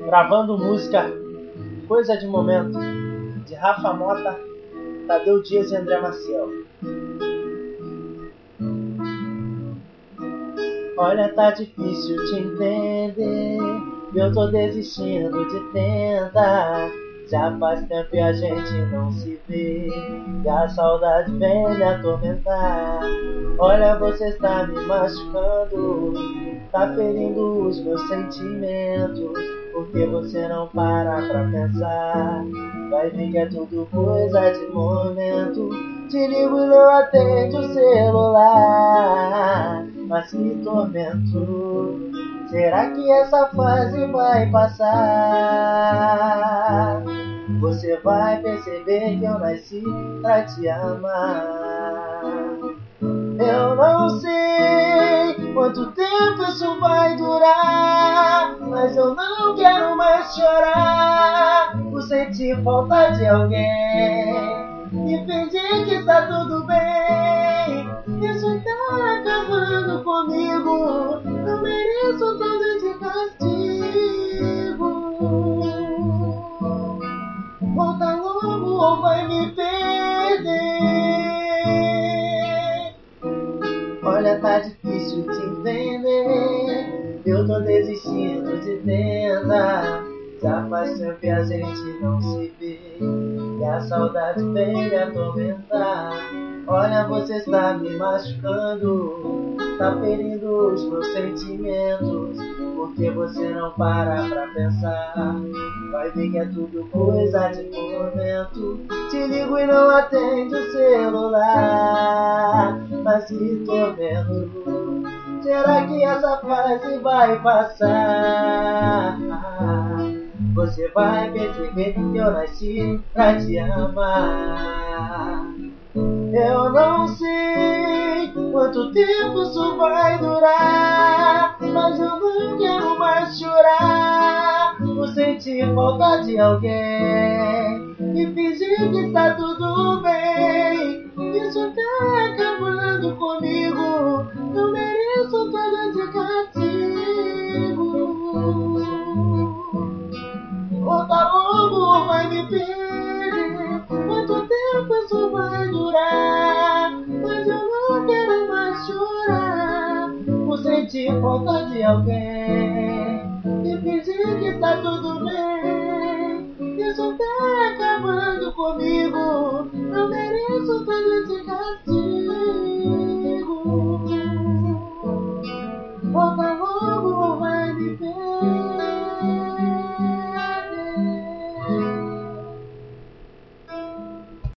Gravando música Coisa de Momento, de Rafa Mota, Tadeu Dias e André Maciel. Olha, tá difícil te entender, eu tô desistindo de tentar. Já faz tempo e a gente não se vê, e a saudade vem me atormentar. Olha, você está me machucando, tá ferindo os meus sentimentos, porque você não para pra pensar. Vai ver que é tudo coisa de momento. Te ligo e não atende o celular, mas que tormento. Será que essa fase vai passar? Você vai perceber que eu nasci pra te amar. Eu não sei quanto tempo isso vai durar, mas eu não quero mais chorar por sentir falta de alguém e fingir que está tudo bem. Isso tá acabando comigo, não mereço tanto de castigo. Volta logo ou vai me perder. Olha, tá difícil te entender, eu tô desistindo de tentar. Já faz tempo e a gente não se vê, e a saudade vem me atormentar. Olha, você está me machucando, tá ferindo os meus sentimentos, porque você não para pra pensar. Vai ver que é tudo coisa de momento. Te ligo e não atende o celular, mas que tormento. Será que essa fase vai passar? Você vai perceber que eu nasci pra te amar. Eu não sei quanto tempo isso vai durar, mas eu não quero mais chorar por sentir falta de alguém e fingir que está tudo bem. Isso tá acabando comigo, não mereço todo de castigo. Volta logo, vai me perder. Quanto tempo isso vai durar? Mas eu não quero mais chorar por sentir falta de alguém